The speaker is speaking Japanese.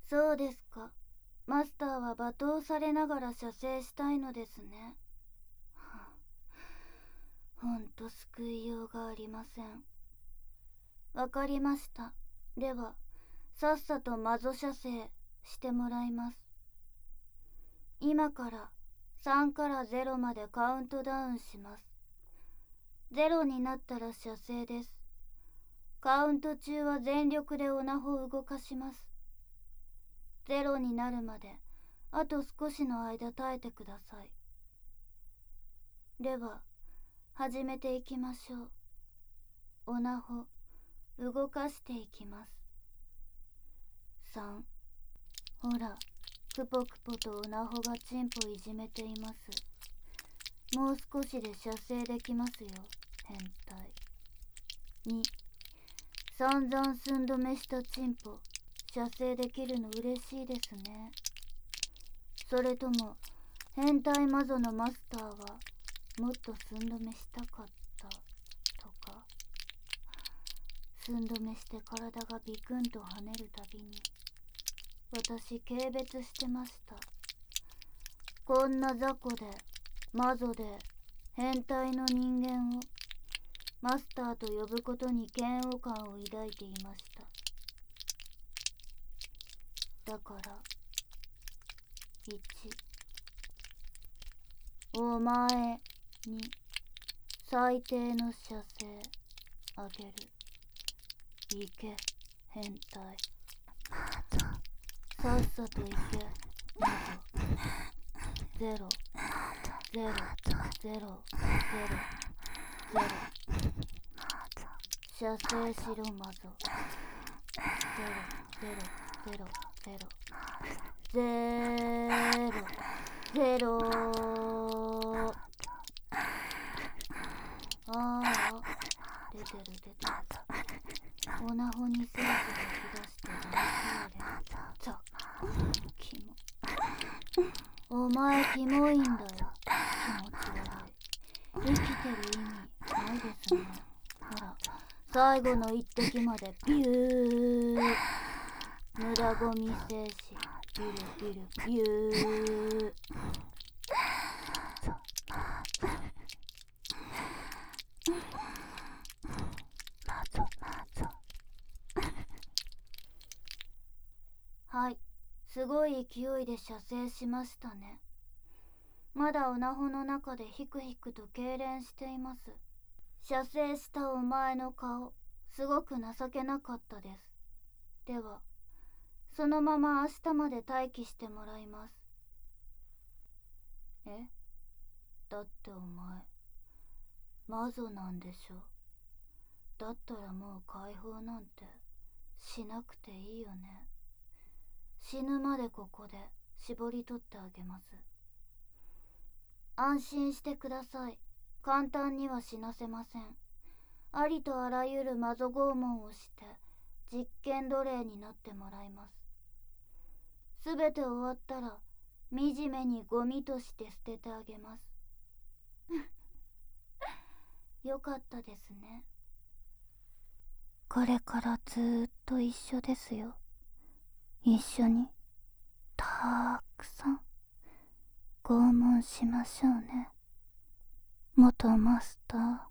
そうですか。マスターは罵倒されながら射精したいのですね。ほんと救いようがありません。わかりました。では、さっさとマゾ射精してもらいます。今から3から0までカウントダウンします。0になったら射精です。カウント中は全力でオナホを動かします。0になるまであと少しの間耐えてください。では始めていきましょう。オナホ動かしていきます。3。ほら、クポクポとオナホがチンポいじめています。もう少しで射精できますよ、変態。2。散々寸止めしたチンポ射精できるの嬉しいですね。それとも変態マゾのマスターはもっと寸止めしたかったとか。寸止めして体がビクンと跳ねるたびに私軽蔑してました。こんな雑魚でマゾで変態の人間をマスターと呼ぶことに嫌悪感を抱いていました。だから1、お前に最低の射精あげる。いけ、変態。さっさといけ、マゾ。0、0、0、0、0。射精しろ、マゾ。0、0、0、0、0、0。ああ、出てる出てる。オナホにセンスがき出して大そうで。ザッ、キモ。お前キモいんだよ。気持ち悪い。生きてる意味ないですね。ほら、最後の一滴までビュー。無駄ゴミ精子ビルビルビュー。はい、すごい勢いで射精しましたね。まだオナホの中でヒクヒクと痙攣しています。射精したお前の顔、すごく情けなかったです。では、そのまま明日まで待機してもらいます。え？だってお前、マゾなんでしょ。だったらもう解放なんてしなくていいよね。死ぬまでここで絞り取ってあげます。安心してください。簡単には死なせません。ありとあらゆるマゾ拷問をして実験奴隷になってもらいます。すべて終わったら惨めにゴミとして捨ててあげます。よかったですね。これからずーっと一緒ですよ。一緒にたくさん拷問しましょうね。元マスター。